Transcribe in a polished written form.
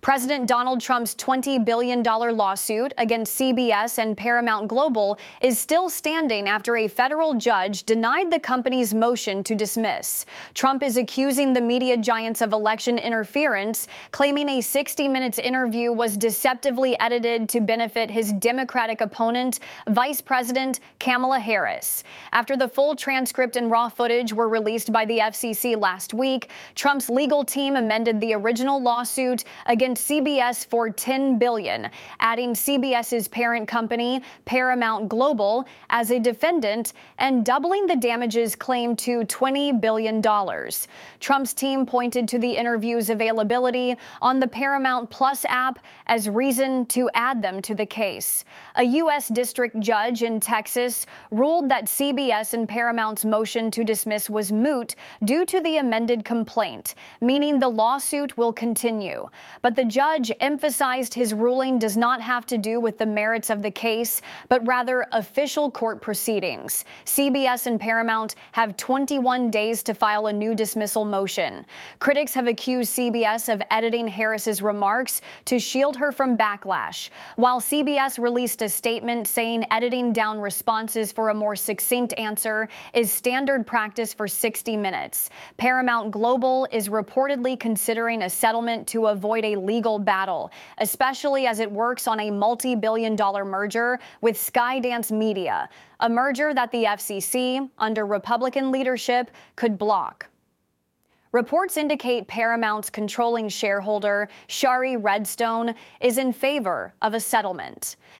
President Donald Trump's $20 billion lawsuit against CBS and Paramount Global is still standing after a federal judge denied the company's motion to dismiss. Trump is accusing the media giants of election interference, claiming a 60 Minutes interview was deceptively edited to benefit his Democratic opponent, Vice President Kamala Harris. After the full transcript and raw footage were released by the FCC last week, Trump's legal team amended the original lawsuit against CBS for $10 billion, adding CBS's parent company, Paramount Global, as a defendant and doubling the damages claimed to $20 billion. Trump's team pointed to the interview's availability on the Paramount Plus app as reason to add them to the case. A U.S. district judge in Texas ruled that CBS and Paramount's motion to dismiss was moot due to the amended complaint, meaning the lawsuit will continue. But the judge emphasized his ruling does not have to do with the merits of the case, but rather official court proceedings. CBS and Paramount have 21 days to file a new dismissal motion. Critics have accused CBS of editing Harris's remarks to shield her from backlash, while CBS released a statement saying editing down responses for a more succinct answer is standard practice for 60 Minutes. Paramount Global is reportedly considering a settlement to avoid a legal battle, especially as it works on a multi-billion-dollar merger with Skydance Media, a merger that the FCC, under Republican leadership, could block. Reports indicate Paramount's controlling shareholder, Shari Redstone, is in favor of a settlement.